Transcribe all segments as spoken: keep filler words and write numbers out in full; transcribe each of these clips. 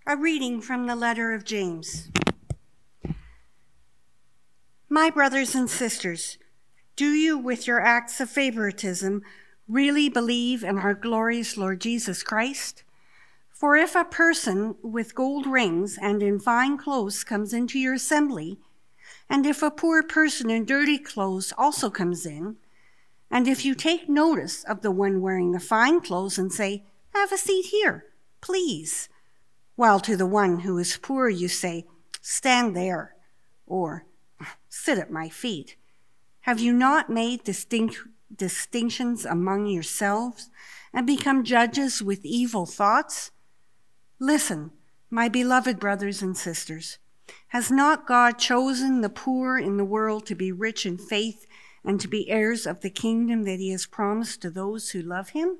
A reading from the letter of James. My brothers and sisters, do you, with your acts of favoritism, really believe in our glorious Lord Jesus Christ? For if a person with gold rings and in fine clothes comes into your assembly, and if a poor person in dirty clothes also comes in, and if you take notice of the one wearing the fine clothes and say, "Have a seat here, please," while to the one who is poor you say, "Stand there," or "Sit at my feet," have you not made distinct distinctions among yourselves and become judges with evil thoughts? Listen, my beloved brothers and sisters, has not God chosen the poor in the world to be rich in faith and to be heirs of the kingdom that he has promised to those who love him?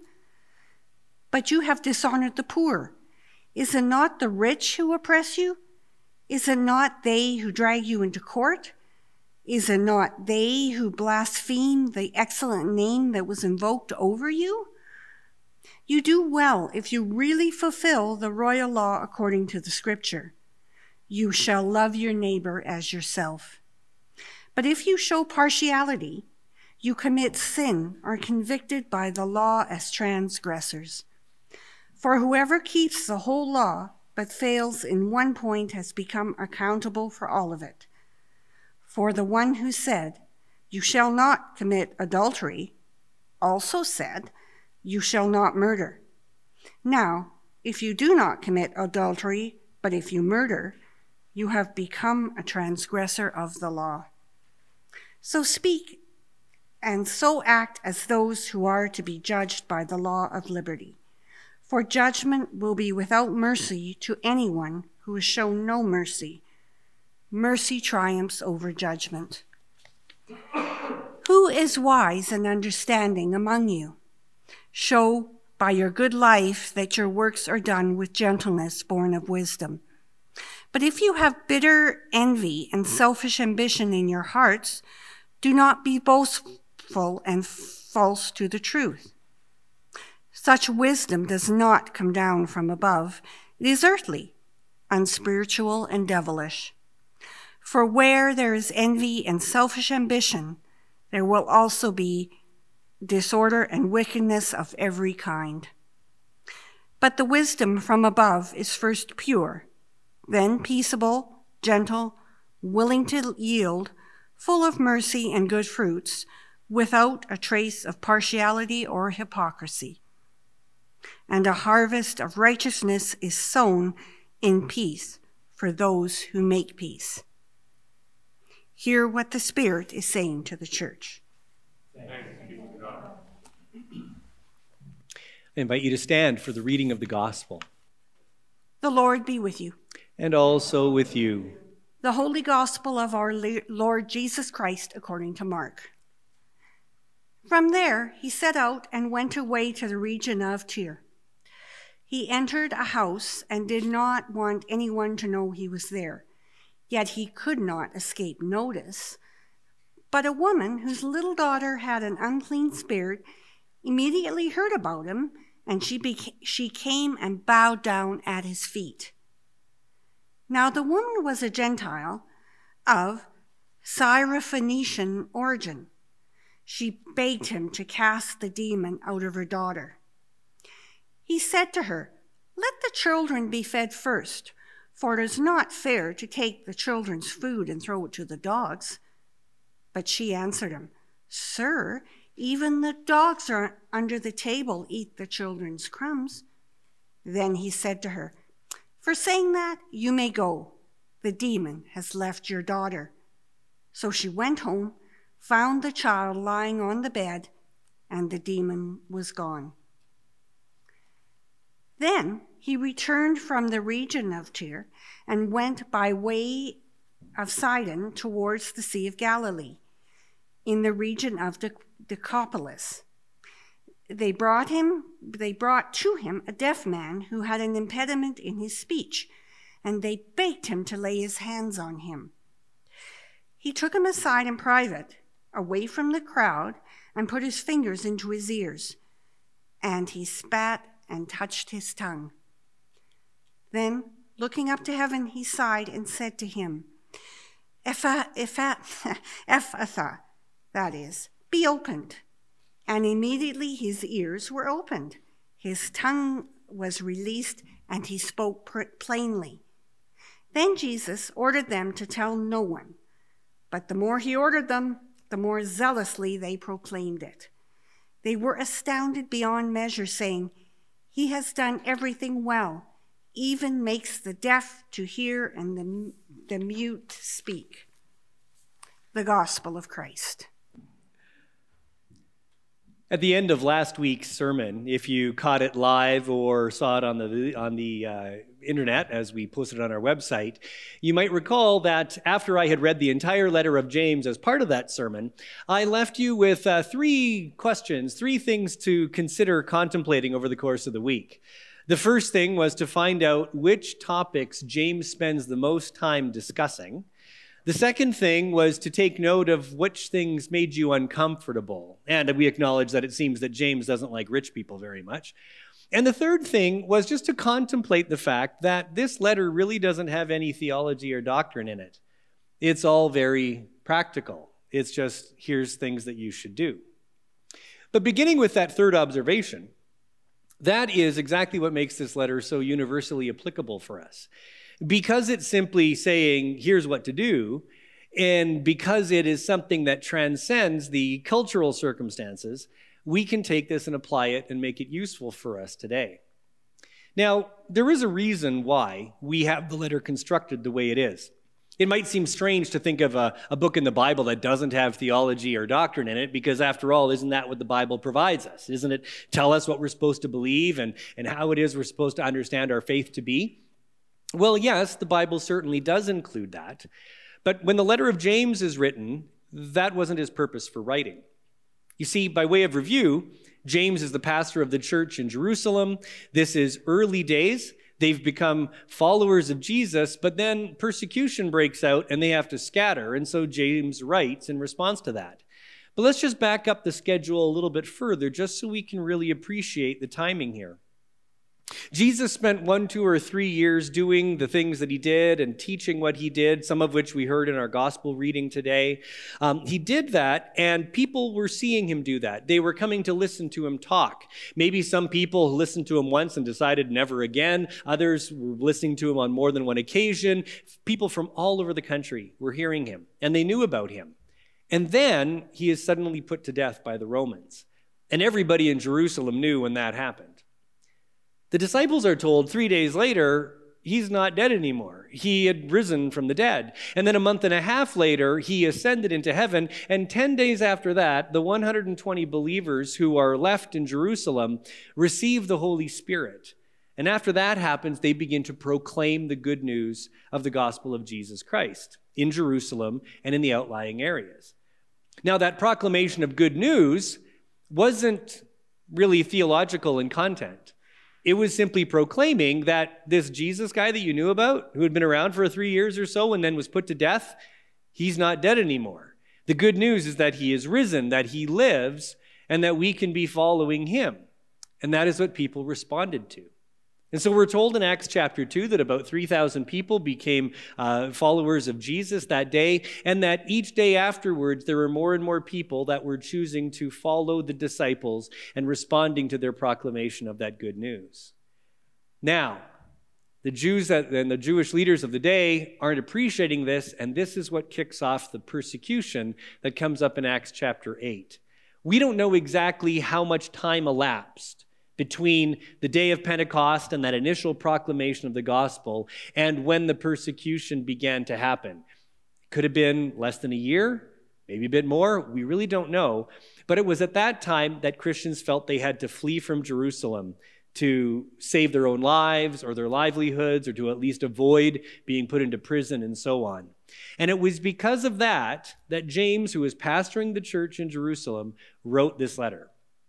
But you have dishonored the poor. Is it not the rich who oppress you? Is it not they who drag you into court? Is it not they who blaspheme the excellent name that was invoked over you? You do well if you really fulfill the royal law according to the scripture. You shall love your neighbor as yourself. But if you show partiality, you commit sin, are convicted by the law as transgressors. For whoever keeps the whole law but fails in one point has become accountable for all of it. For the one who said, "You shall not commit adultery," also said, "You shall not murder." Now, if you do not commit adultery, but if you murder, you have become a transgressor of the law. So speak and so act as those who are to be judged by the law of liberty. For judgment will be without mercy to anyone who has shown no mercy. Mercy triumphs over judgment. Who is wise and understanding among you? Show by your good life that your works are done with gentleness born of wisdom. But if you have bitter envy and selfish ambition in your hearts, do not be boastful and false to the truth. Such wisdom does not come down from above. It is earthly, unspiritual, and devilish. For where there is envy and selfish ambition, there will also be disorder and wickedness of every kind. But the wisdom from above is first pure, then peaceable, gentle, willing to yield, full of mercy and good fruits, without a trace of partiality or hypocrisy. And a harvest of righteousness is sown in peace for those who make peace. Hear what the Spirit is saying to the church. Thanks be to God. I invite you to stand for the reading of the gospel. The Lord be with you. And also with you. The Holy Gospel of our Lord Jesus Christ according to Mark. From there he set out and went away to the region of Tyre. He entered a house and did not want anyone to know he was there. Yet he could not escape notice. But a woman whose little daughter had an unclean spirit immediately heard about him, and she, beca- she came and bowed down at his feet. Now the woman was a Gentile of Syrophoenician origin. She begged him to cast the demon out of her daughter. He said to her, "Let the children be fed first, for it is not fair to take the children's food and throw it to the dogs." But she answered him, "Sir, even the dogs are under the table eat the children's crumbs." Then he said to her, "For saying that, you may go. The demon has left your daughter." So she went home, found the child lying on the bed, and the demon was gone. Then he returned from the region of Tyre and went by way of Sidon towards the Sea of Galilee, in the region of the Decapolis. They brought him, they brought to him a deaf man who had an impediment in his speech, and they begged him to lay his hands on him. He took him aside in private, away from the crowd, and put his fingers into his ears, and he spat and touched his tongue. Then Looking up to heaven, he sighed and said to him, Epha, Epha, Ephatha, that is, be opened. And immediately his ears were opened. His tongue was released, and he spoke plainly. Then Jesus ordered them to tell no one. But the more he ordered them, the more zealously they proclaimed it. They were astounded beyond measure, saying, He has done everything well, even makes the deaf to hear and the, the mute to speak. The Gospel of Christ. At the end of last week's sermon, if you caught it live or saw it on the on the uh, internet as we posted it on our website, you might recall that after I had read the entire letter of James as part of that sermon, I left you with uh, three questions, three things to consider contemplating over the course of the week. The first thing was to find out which topics James spends the most time discussing. The second thing was to take note of which things made you uncomfortable. And we acknowledge that it seems that James doesn't like rich people very much. And the third thing was just to contemplate the fact that this letter really doesn't have any theology or doctrine in it. It's all very practical. It's just, here's things that you should do. But beginning with that third observation, that is exactly what makes this letter so universally applicable for us. Because it's simply saying, here's what to do, and because it is something that transcends the cultural circumstances, we can take this and apply it and make it useful for us today. Now, there is a reason why we have the letter constructed the way it is. It might seem strange to think of a, a book in the Bible that doesn't have theology or doctrine in it, because after all, isn't that what the Bible provides us? Isn't it tell us what we're supposed to believe and, and how it is we're supposed to understand our faith to be? Well, yes, the Bible certainly does include that. But when the letter of James is written, that wasn't his purpose for writing. You see, by way of review, James is the pastor of the church in Jerusalem. This is early days. They've become followers of Jesus, but then persecution breaks out and they have to scatter. And so James writes in response to that. But let's just back up the schedule a little bit further, just so we can really appreciate the timing here. Jesus spent one, two, or three years doing the things that he did and teaching what he did, some of which we heard in our gospel reading today. Um, he did that, and people were seeing him do that. They were coming to listen to him talk. Maybe some people listened to him once and decided never again. Others were listening to him on more than one occasion. People from all over the country were hearing him, and they knew about him. And then he is suddenly put to death by the Romans. And everybody in Jerusalem knew when that happened. The disciples are told three days later, he's not dead anymore. He had risen from the dead. And then a month and a half later, he ascended into heaven. And ten days after that, the one hundred twenty believers who are left in Jerusalem receive the Holy Spirit. And after that happens, they begin to proclaim the good news of the gospel of Jesus Christ in Jerusalem and in the outlying areas. Now, that proclamation of good news wasn't really theological in content. It was simply proclaiming that this Jesus guy that you knew about, who had been around for three years or so and then was put to death, he's not dead anymore. The good news is that he is risen, that he lives, and that we can be following him. And that is what people responded to. And so we're told in Acts chapter two that about three thousand people became uh, followers of Jesus that day, and that each day afterwards there were more and more people that were choosing to follow the disciples and responding to their proclamation of that good news. Now, the Jews that, and the Jewish leaders of the day aren't appreciating this, and this is what kicks off the persecution that comes up in Acts chapter eight. We don't know exactly how much time elapsed between the day of Pentecost and that initial proclamation of the gospel and when the persecution began to happen. It could have been less than a year, maybe a bit more. We really don't know. But it was at that time that Christians felt they had to flee from Jerusalem to save their own lives or their livelihoods, or to at least avoid being put into prison and so on. And it was because of that that James, who was pastoring the church in Jerusalem, wrote this letter.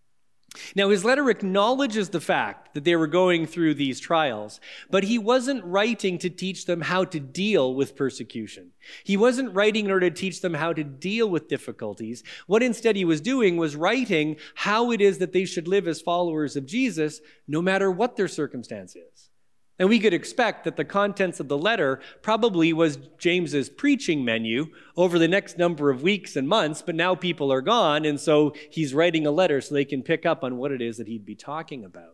Now, his letter acknowledges the fact that they were going through these trials, but he wasn't writing to teach them how to deal with persecution. He wasn't writing in order to teach them how to deal with difficulties. What instead he was doing was writing how it is that they should live as followers of Jesus, no matter what their circumstance is. And we could expect that the contents of the letter probably was James's preaching menu over the next number of weeks and months, but now people are gone, and so he's writing a letter so they can pick up on what it is that he'd be talking about.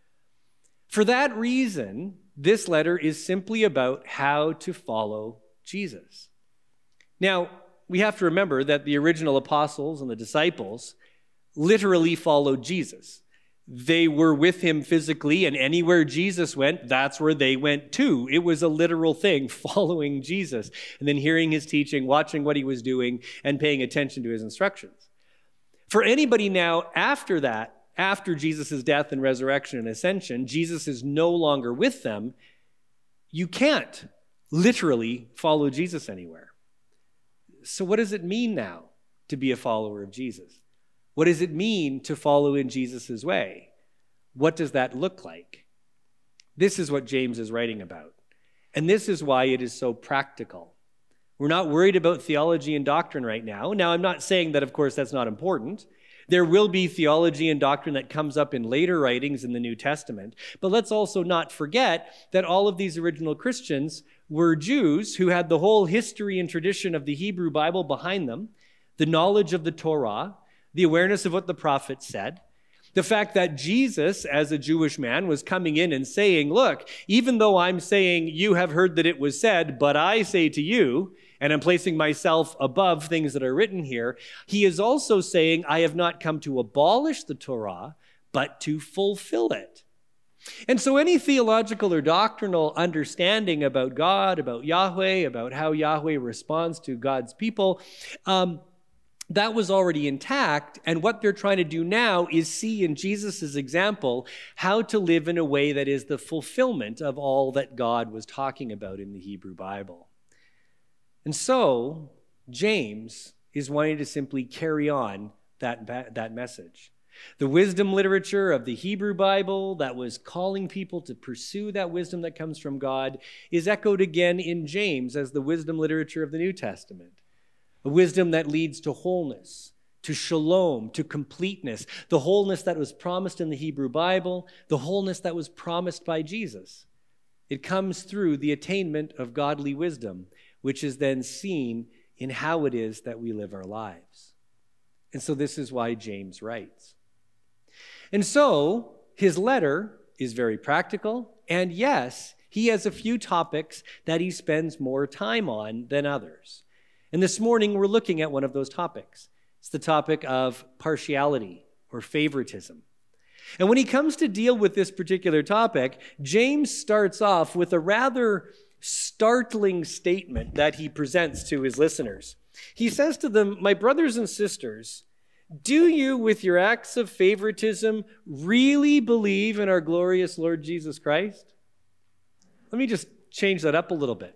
For that reason, this letter is simply about how to follow Jesus. Now, we have to remember that the original apostles and the disciples literally followed Jesus. They were with him physically, and anywhere Jesus went, that's where they went too. It was a literal thing, following Jesus, and then hearing his teaching, watching what he was doing, and paying attention to his instructions. For anybody now after that, after Jesus' death and resurrection and ascension, Jesus is no longer with them. You can't literally follow Jesus anywhere. So what does it mean now to be a follower of Jesus? What does it mean to follow in Jesus' way? What does that look like? This is what James is writing about. And this is why it is so practical. We're not worried about theology and doctrine right now. Now, I'm not saying that, of course, that's not important. There will be theology and doctrine that comes up in later writings in the New Testament. But let's also not forget that all of these original Christians were Jews who had the whole history and tradition of the Hebrew Bible behind them, the knowledge of the Torah, the awareness of what the prophets said, the fact that Jesus, as a Jewish man, was coming in and saying, look, even though I'm saying you have heard that it was said, but I say to you, and I'm placing myself above things that are written here, he is also saying, I have not come to abolish the Torah, but to fulfill it. And so any theological or doctrinal understanding about God, about Yahweh, about how Yahweh responds to God's people, um, that was already intact, and what they're trying to do now is see in Jesus' example how to live in a way that is the fulfillment of all that God was talking about in the Hebrew Bible. And so, James is wanting to simply carry on that, that message. The wisdom literature of the Hebrew Bible that was calling people to pursue that wisdom that comes from God is echoed again in James as the wisdom literature of the New Testament. A wisdom that leads to wholeness, to shalom, to completeness, the wholeness that was promised in the Hebrew Bible, the wholeness that was promised by Jesus. It comes through the attainment of godly wisdom, which is then seen in how it is that we live our lives. And so this is why James writes. And so his letter is very practical, and yes, he has a few topics that he spends more time on than others. And this morning, we're looking at one of those topics. It's the topic of partiality or favoritism. And when he comes to deal with this particular topic, James starts off with a rather startling statement that he presents to his listeners. He says to them, my brothers and sisters, do you, with your acts of favoritism, really believe in our glorious Lord Jesus Christ? Let me just change that up a little bit.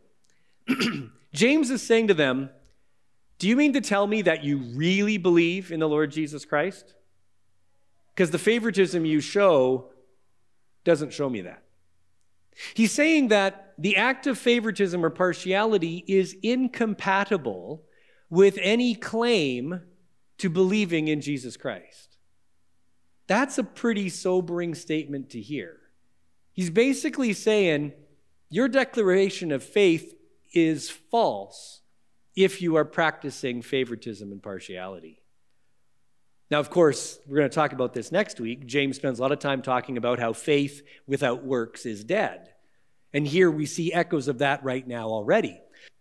James is saying to them, do you mean to tell me that you really believe in the Lord Jesus Christ? Because the favoritism you show doesn't show me that. He's saying that the act of favoritism or partiality is incompatible with any claim to believing in Jesus Christ. That's a pretty sobering statement to hear. He's basically saying your declaration of faith is false if you are practicing favoritism and partiality. Now, of course, we're going to talk about this next week. James spends a lot of time talking about how faith without works is dead. And here we see echoes of that right now already.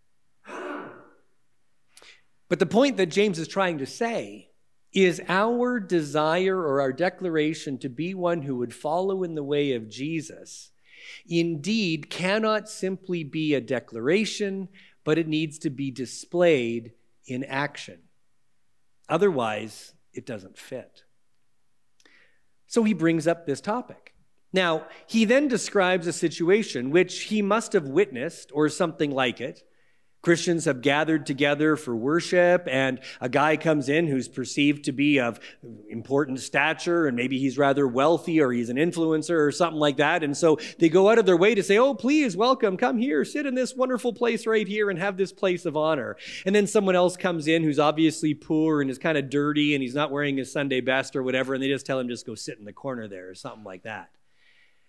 But the point that James is trying to say is our desire or our declaration to be one who would follow in the way of Jesus indeed cannot simply be a declaration, but it needs to be displayed in action. Otherwise, it doesn't fit. So he brings up this topic. Now, he then describes a situation which he must have witnessed or something like it. Christians have gathered together for worship, and a guy comes in who's perceived to be of important stature, and maybe he's rather wealthy or he's an influencer or something like that. And so they go out of their way to say, oh, please, welcome, come here, sit in this wonderful place right here and have this place of honor. And then someone else comes in who's obviously poor and is kind of dirty and he's not wearing his Sunday best or whatever, and they just tell him just go sit in the corner there or something like that.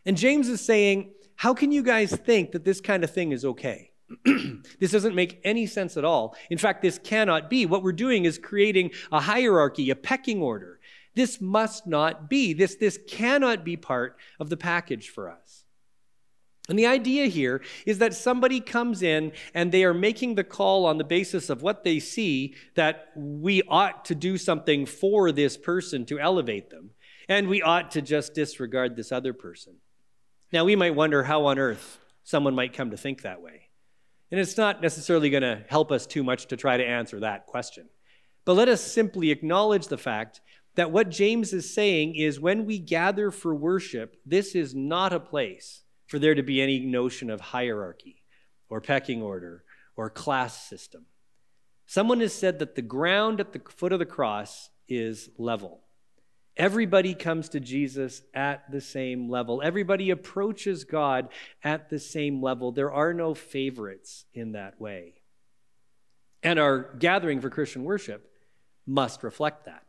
And James is saying, how can you guys think that this kind of thing is okay? This doesn't make any sense at all. In fact, this cannot be. What we're doing is creating a hierarchy, a pecking order. This must not be. This, this cannot be part of the package for us. And the idea here is that somebody comes in and they are making the call on the basis of what they see that we ought to do something for this person to elevate them, and we ought to just disregard this other person. Now, we might wonder how on earth someone might come to think that way. And it's not necessarily going to help us too much to try to answer that question. But let us simply acknowledge the fact that what James is saying is when we gather for worship, this is not a place for there to be any notion of hierarchy or pecking order or class system. Someone has said that the ground at the foot of the cross is level. Everybody comes to Jesus at the same level. Everybody approaches God at the same level. There are no favorites in that way. And our gathering for Christian worship must reflect that.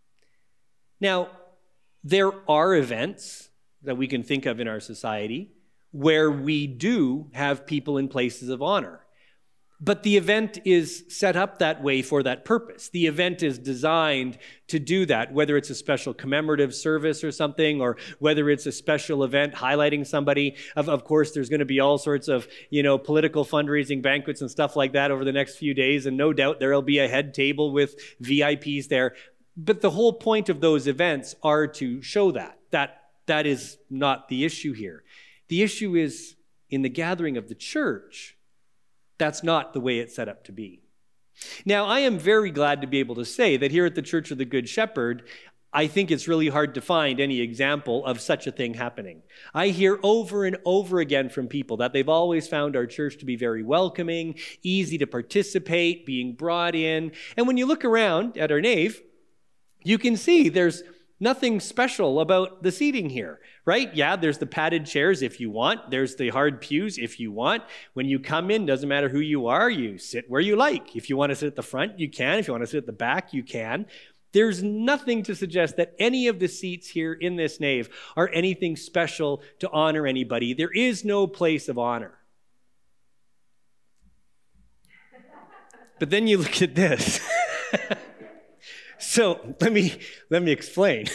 Now, there are events that we can think of in our society where we do have people in places of honor. But the event is set up that way for that purpose. The event is designed to do that, whether it's a special commemorative service or something, or whether it's a special event highlighting somebody. Of, of course, there's going to be all sorts of, you know, political fundraising banquets and stuff like that over the next few days, and no doubt there'll be a head table with V I Ps there. But the whole point of those events are to show that. That, that is not the issue here. The issue is in the gathering of the church. That's not the way it's set up to be. Now, I am very glad to be able to say that here at the Church of the Good Shepherd, I think it's really hard to find any example of such a thing happening. I hear over and over again from people that they've always found our church to be very welcoming, easy to participate, being brought in. And when you look around at our nave, you can see there's nothing special about the seating here, right? Yeah, there's the padded chairs if you want. There's the hard pews if you want. When you come in, doesn't matter who you are, you sit where you like. If you want to sit at the front, you can. If you want to sit at the back, you can. There's nothing to suggest that any of the seats here in this nave are anything special to honor anybody. There is no place of honor. But then you look at this. So let me let me explain.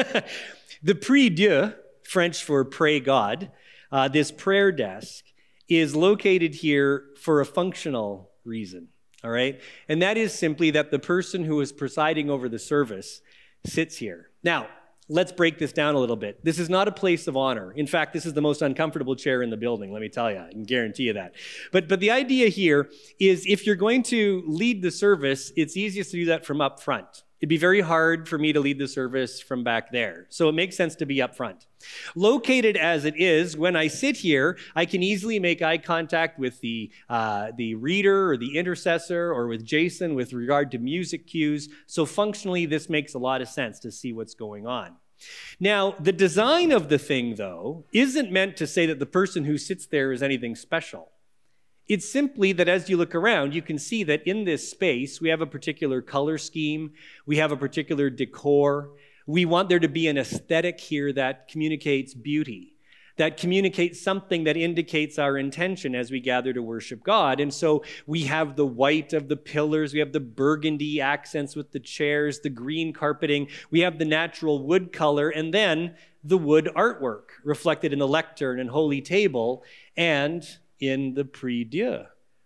The prie-dieu, French for pray God, uh, this prayer desk is located here for a functional reason, all right? And that is simply that the person who is presiding over the service sits here. Now, let's break this down a little bit. This is not a place of honor. In fact, this is the most uncomfortable chair in the building, let me tell you. I can guarantee you that. But, but the idea here is if you're going to lead the service, it's easiest to do that from up front. It'd be very hard for me to lead the service from back there. So it makes sense to be up front. Located as it is, when I sit here, I can easily make eye contact with the, uh, the reader or the intercessor or with Jason with regard to music cues. So functionally, this makes a lot of sense to see what's going on. Now, the design of the thing, though, isn't meant to say that the person who sits there is anything special. It's simply that as you look around, you can see that in this space, we have a particular color scheme. We have a particular decor. We want there to be an aesthetic here that communicates beauty, that communicates something that indicates our intention as we gather to worship God. And so we have the white of the pillars. We have the burgundy accents with the chairs, the green carpeting. We have the natural wood color, and then the wood artwork reflected in the lectern and holy table and in the prie-dieu.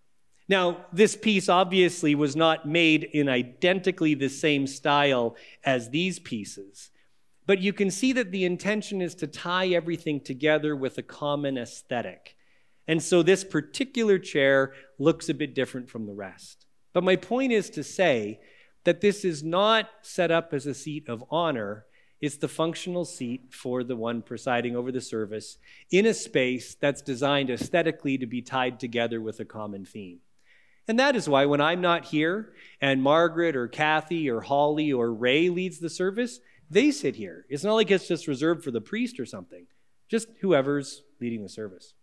Now, this piece obviously was not made in identically the same style as these pieces, but you can see that the intention is to tie everything together with a common aesthetic. And so this particular chair looks a bit different from the rest. But my point is to say that this is not set up as a seat of honor. It's the functional seat for the one presiding over the service in a space that's designed aesthetically to be tied together with a common theme. And that is why when I'm not here and Margaret or Kathy or Holly or Ray leads the service, they sit here. It's not like it's just reserved for the priest or something, just whoever's leading the service.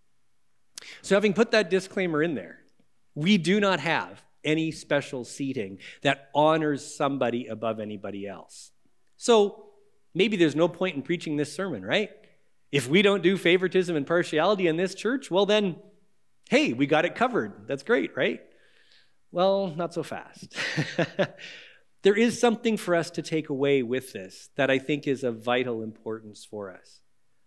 So having put that disclaimer in there, we do not have any special seating that honors somebody above anybody else. So maybe there's no point in preaching this sermon, right? If we don't do favoritism and partiality in this church, well then, hey, we got it covered. That's great, right? Well, not so fast. There is something for us to take away with this that I think is of vital importance for us.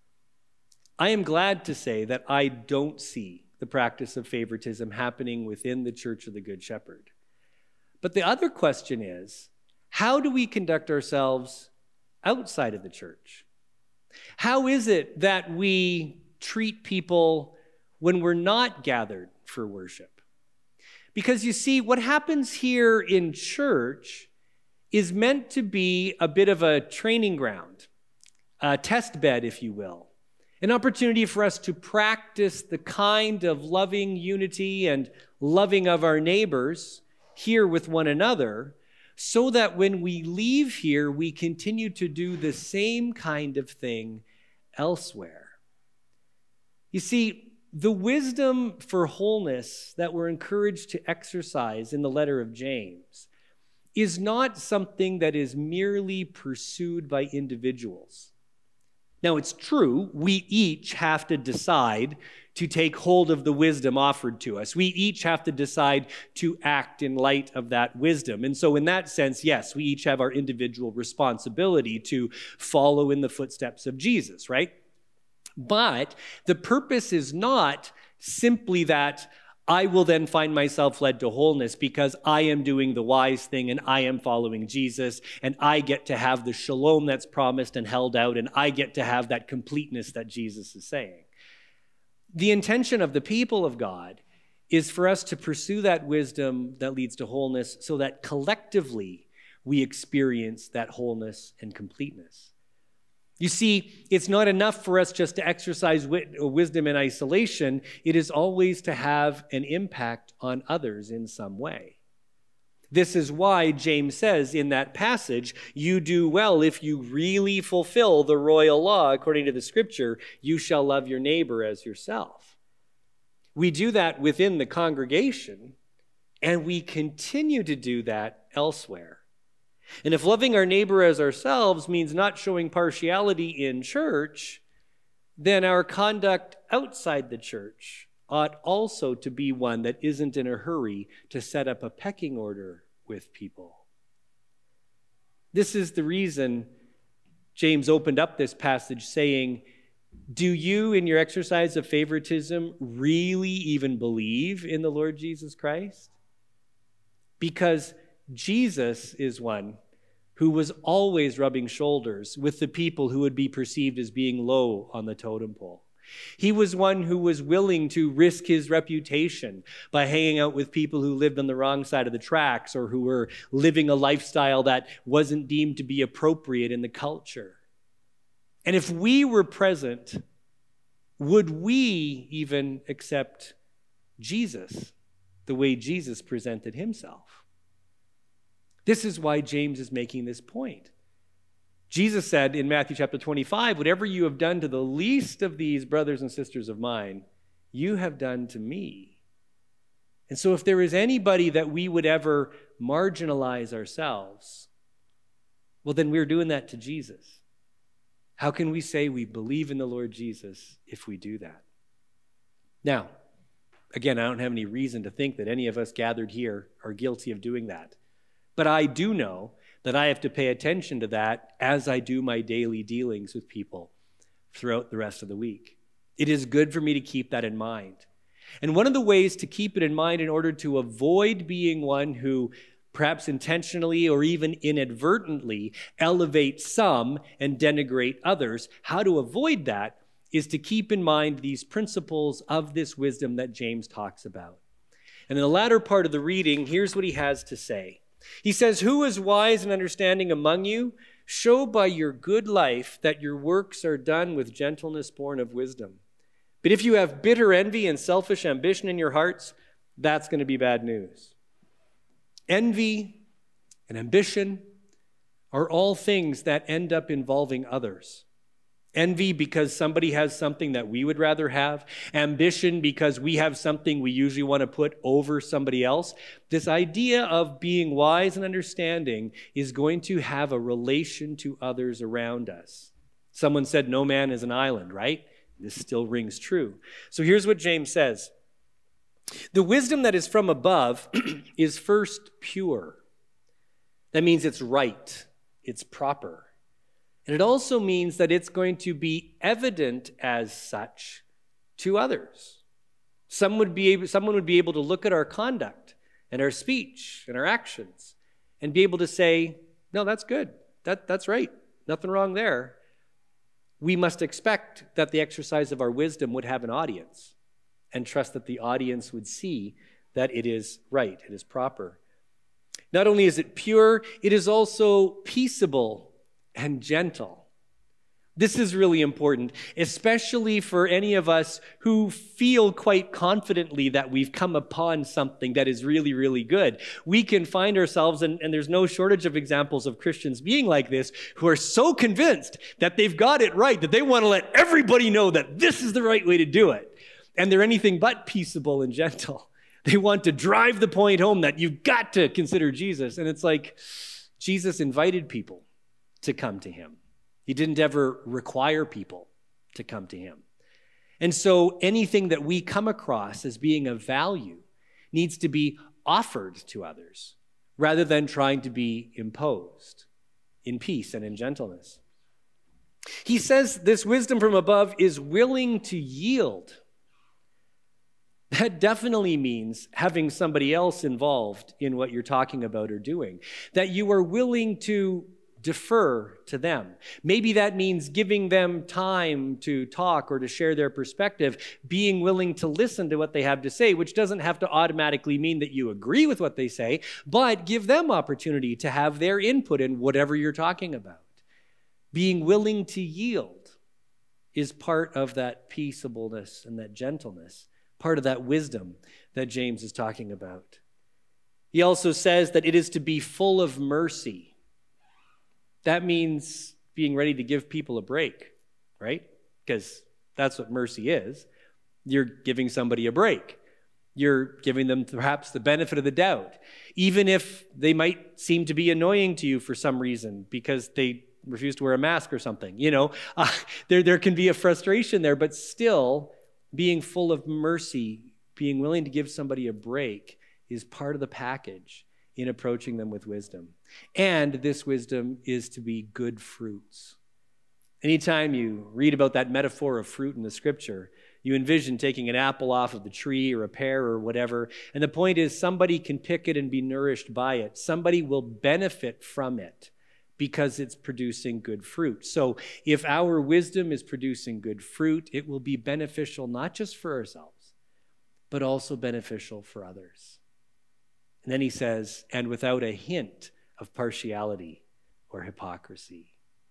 I am glad to say that I don't see the practice of favoritism happening within the Church of the Good Shepherd. But the other question is, how do we conduct ourselves outside of the church? How is it that we treat people when we're not gathered for worship? Because you see, what happens here in church is meant to be a bit of a training ground, a test bed, if you will, an opportunity for us to practice the kind of loving unity and loving of our neighbors here with one another, so that when we leave here, we continue to do the same kind of thing elsewhere. You see, the wisdom for wholeness that we're encouraged to exercise in the letter of James is not something that is merely pursued by individuals. Now, it's true, we each have to decide to take hold of the wisdom offered to us. We each have to decide to act in light of that wisdom. And so in that sense, yes, we each have our individual responsibility to follow in the footsteps of Jesus, right? But the purpose is not simply that I will then find myself led to wholeness because I am doing the wise thing and I am following Jesus and I get to have the shalom that's promised and held out and I get to have that completeness that Jesus is saying. The intention of the people of God is for us to pursue that wisdom that leads to wholeness so that collectively we experience that wholeness and completeness. You see, it's not enough for us just to exercise wisdom in isolation. It is always to have an impact on others in some way. This is why James says in that passage, you do well if you really fulfill the royal law according to the scripture, you shall love your neighbor as yourself. We do that within the congregation, and we continue to do that elsewhere. And if loving our neighbor as ourselves means not showing partiality in church, then our conduct outside the church ought also to be one that isn't in a hurry to set up a pecking order with people. This is the reason James opened up this passage saying, do you, in your exercise of favoritism, really even believe in the Lord Jesus Christ? Because Jesus is one who was always rubbing shoulders with the people who would be perceived as being low on the totem pole. He was one who was willing to risk his reputation by hanging out with people who lived on the wrong side of the tracks or who were living a lifestyle that wasn't deemed to be appropriate in the culture. And if we were present, would we even accept Jesus the way Jesus presented himself? This is why James is making this point. Jesus said in Matthew chapter twenty-five, whatever you have done to the least of these brothers and sisters of mine, you have done to me. And so if there is anybody that we would ever marginalize ourselves, well, then we're doing that to Jesus. How can we say we believe in the Lord Jesus if we do that? Now, again, I don't have any reason to think that any of us gathered here are guilty of doing that. But I do know that I have to pay attention to that as I do my daily dealings with people throughout the rest of the week. It is good for me to keep that in mind. And one of the ways to keep it in mind in order to avoid being one who perhaps intentionally or even inadvertently elevate some and denigrate others, how to avoid that is to keep in mind these principles of this wisdom that James talks about. And in the latter part of the reading, here's what he has to say. He says, who is wise and understanding among you? Show by your good life that your works are done with gentleness born of wisdom. But if you have bitter envy and selfish ambition in your hearts, that's going to be bad news. Envy and ambition are all things that end up involving others. Envy because somebody has something that we would rather have. Ambition because we have something we usually want to put over somebody else. This idea of being wise and understanding is going to have a relation to others around us. Someone said, no man is an island, right? This still rings true. So here's what James says. The wisdom that is from above is first pure. That means it's right, it's proper. And it also means that it's going to be evident as such to others. Some would be able, someone would be able to look at our conduct and our speech and our actions and be able to say, no, that's good. That, that's right. Nothing wrong there. We must expect that the exercise of our wisdom would have an audience and trust that the audience would see that it is right, it is proper. Not only is it pure, it is also peaceable and gentle. This is really important, especially for any of us who feel quite confidently that we've come upon something that is really, really good. We can find ourselves, and, and there's no shortage of examples of Christians being like this, who are so convinced that they've got it right, that they want to let everybody know that this is the right way to do it. And they're anything but peaceable and gentle. They want to drive the point home that you've got to consider Jesus. And it's like Jesus invited people to come to him. He didn't ever require people to come to him. And so anything that we come across as being of value needs to be offered to others rather than trying to be imposed in peace and in gentleness. He says this wisdom from above is willing to yield. That definitely means having somebody else involved in what you're talking about or doing, that you are willing to defer to them. Maybe that means giving them time to talk or to share their perspective, being willing to listen to what they have to say, which doesn't have to automatically mean that you agree with what they say, but give them opportunity to have their input in whatever you're talking about. Being willing to yield is part of that peaceableness and that gentleness, part of that wisdom that James is talking about. He also says that it is to be full of mercy. That means being ready to give people a break, right? Because that's what mercy is. You're giving somebody a break. You're giving them perhaps the benefit of the doubt, even if they might seem to be annoying to you for some reason because they refuse to wear a mask or something. You know, uh, there, there can be a frustration there, but still being full of mercy, being willing to give somebody a break is part of the package in approaching them with wisdom. And this wisdom is to be good fruits. Anytime you read about that metaphor of fruit in the scripture, you envision taking an apple off of the tree or a pear or whatever. And the point is somebody can pick it and be nourished by it. Somebody will benefit from it because it's producing good fruit. So if our wisdom is producing good fruit, it will be beneficial not just for ourselves, but also beneficial for others. And then he says, and without a hint of partiality or hypocrisy.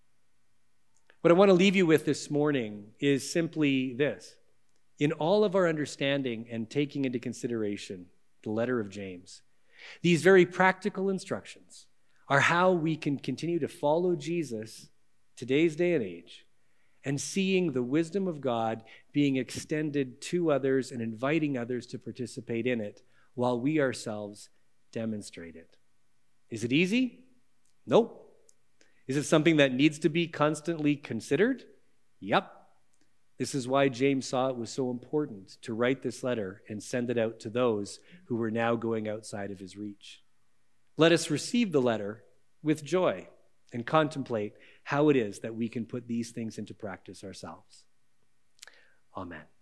What I want to leave you with this morning is simply this. In all of our understanding and taking into consideration the letter of James, these very practical instructions are how we can continue to follow Jesus today's day and age and seeing the wisdom of God being extended to others and inviting others to participate in it while we ourselves demonstrate it. Is it easy? Nope. Is it something that needs to be constantly considered? Yep. This is why James saw it was so important to write this letter and send it out to those who were now going outside of his reach. Let us receive the letter with joy and contemplate how it is that we can put these things into practice ourselves. Amen.